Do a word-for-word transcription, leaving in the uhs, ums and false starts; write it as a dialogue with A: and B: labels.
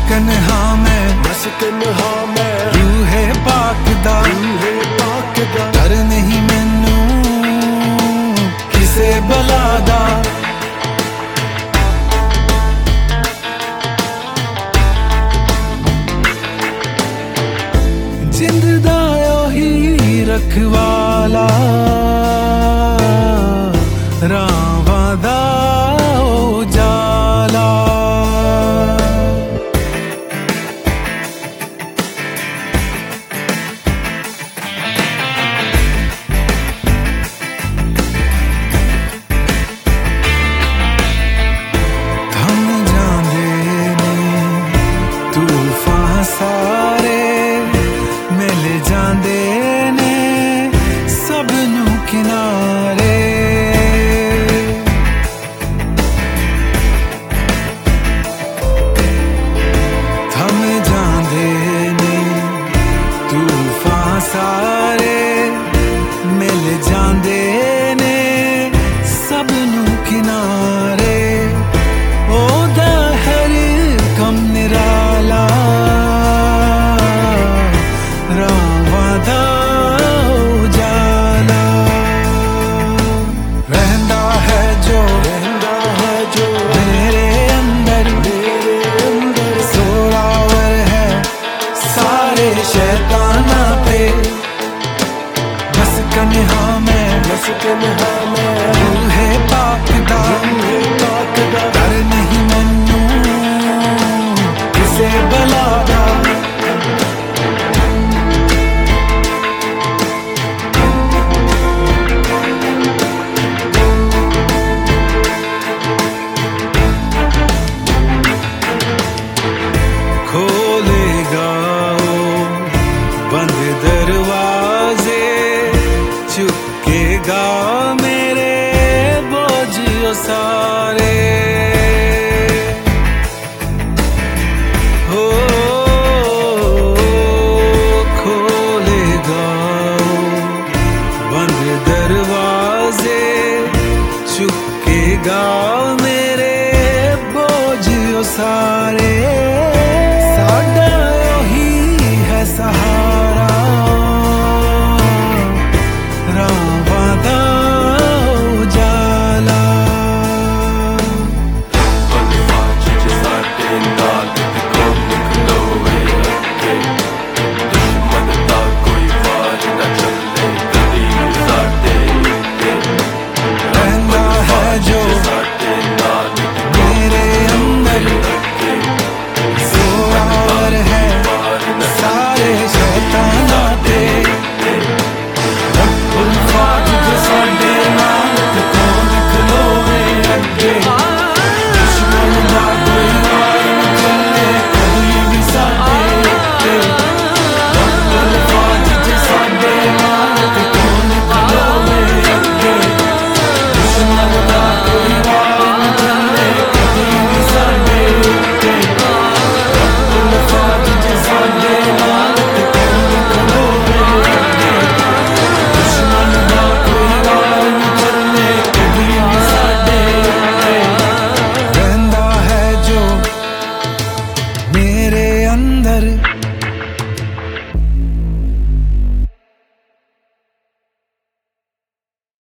A: मस्कन हाँ मैं
B: मस्कन हाँ मैं
A: रूहे पाक दा
B: रूहे पाक दा
A: डर नहीं मैनू किसे बला दा जिंद दा ओही रखवाला रावां दा उजाला थम जांदे ने तूफान सारे मिल जांदे ने सब नू किनारे थम जांदे ने तूफान सारे मिल जांदे ने सब नू किनारे ओदा हर कम निराला रावां दा उजाला रहंदा है जो
B: रहंदा है जो
A: मेरे अंदर
B: मेरे अंदर
A: जोरावर है सारे शैताना पे मस्कन हाँ मैं
B: मस्कन हाँ मैं
A: रूहे पाक दा
B: रूहे पाक दा
A: डर नहीं मैनू किसे बला दा खोलेगा वो बंद दरवाजे चुकेगा मेरे बोझ सारे हो खोलेगा वो बंद दरवाजे चुकेगा मेरे बोझ सारे